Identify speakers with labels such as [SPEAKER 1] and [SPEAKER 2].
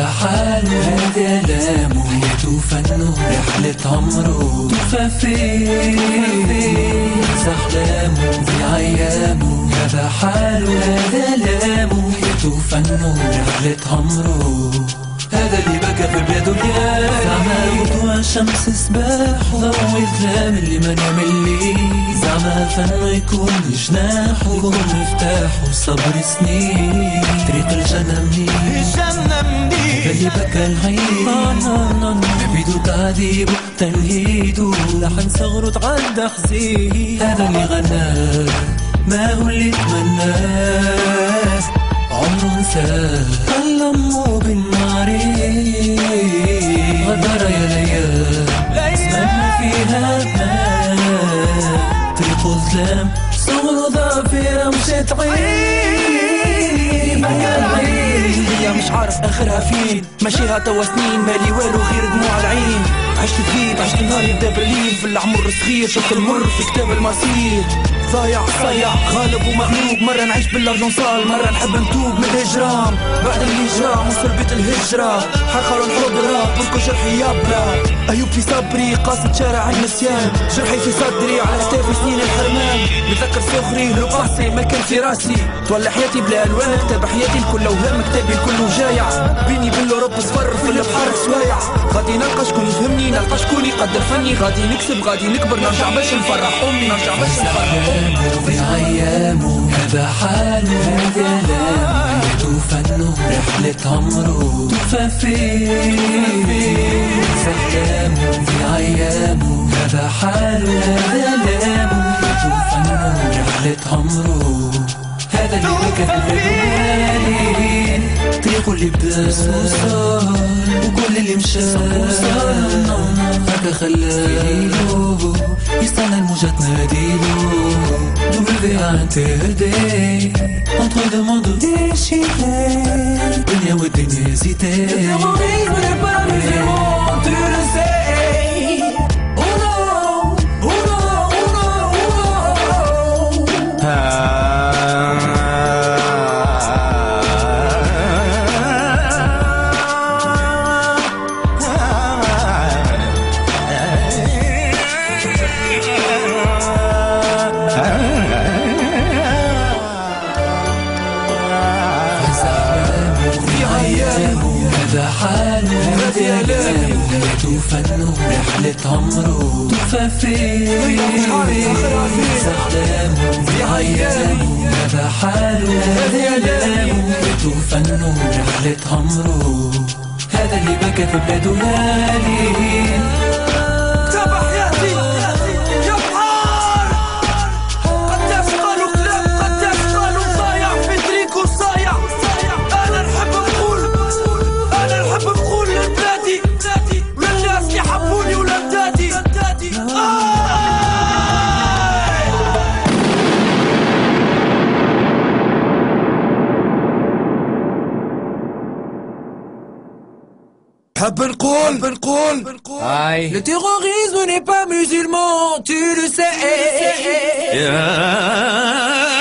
[SPEAKER 1] هذا حاله هذا آلامه حياته فنه رحلة عمره توفى فيه أحلامه في أيامه هذا حاله هذا آلامه حياته فنه رحلة عمره هذا اللي بكى في بلاده الياس زعما وضوء الشمس صباح ضوء الظلام اللي ما نعمل ليه زعما الفن يكون جناح ويكون مفتاح وصبر سنين طريق الجنة منين هذا اللي بكى العين عبيدو تعذيب وتنهيدو لحن صغره تعدى حزين هذا اللي غناه ما هو اللي تمناه عمره نساه علمه بالناري غدر يا ليال زماننا فيها طريق الظلام صغر ضافرة مشات عين بكى العين هي مش عارف اخرها فين ماشيها توا سنين مالي والو غير دموع العين عشت كذيب عشت نهار يبدا بالليل في العمر صغير شفت المر في كتاب المصير صايع غالب ومغلوب مرة نعيش بالارجنصال مرة نحب نتوب من الهجران بعد الهجرة وصل بيت الهجرة حرخر الحب راب بركو جرحي يابرا أيوب في صبري قاصد شارع النسيان جرحي في صدري على كتافي سنين الحرمان نتذكر صغري لو باسي ما كان في راسي تولى حياتي بلا ألوان كتاب حياتي الكل وهم كتابي الكل جايع بيني بين رب صفر في البحر سوايع غادي نلقى شكون يفهمني نلقى شكون يقدر فني غادي نكسب غادي نكبر نرجع باش نفرح أمي نرجع باش نفرح أمي في أيامه هذا حاله هذا آلامه حياته فنه رحلة عمره توفى فيه أحلامه في أيامه هذا حاله هذا آلامه حياته فنه رحلة عمره هذا اللي بكى في الليالي طريقه اللي بدا وصل وكل اللي مشى هكا خلاه يستنى الموجة تناديلو نوفي انتردي entre deux mondes déchirés الدنيا والدنيا زيتي هذا حاله هذا آلامه حياته فنه رحلة عمره توفى فيه أحلامه في أيامه هذا حاله هذا آلامه حياته فنه رحلة عمره هذا اللي بكى في بلاده ليالي
[SPEAKER 2] تابع حياتي يا بحار قداش قالوا كلام قداش قالوا ضايع في طريقه صايع أنا نحب نقول لبلادي وللناس اللي حبوني ولبلادي حب نقول le terrorisme n'est pas musulman tu le sais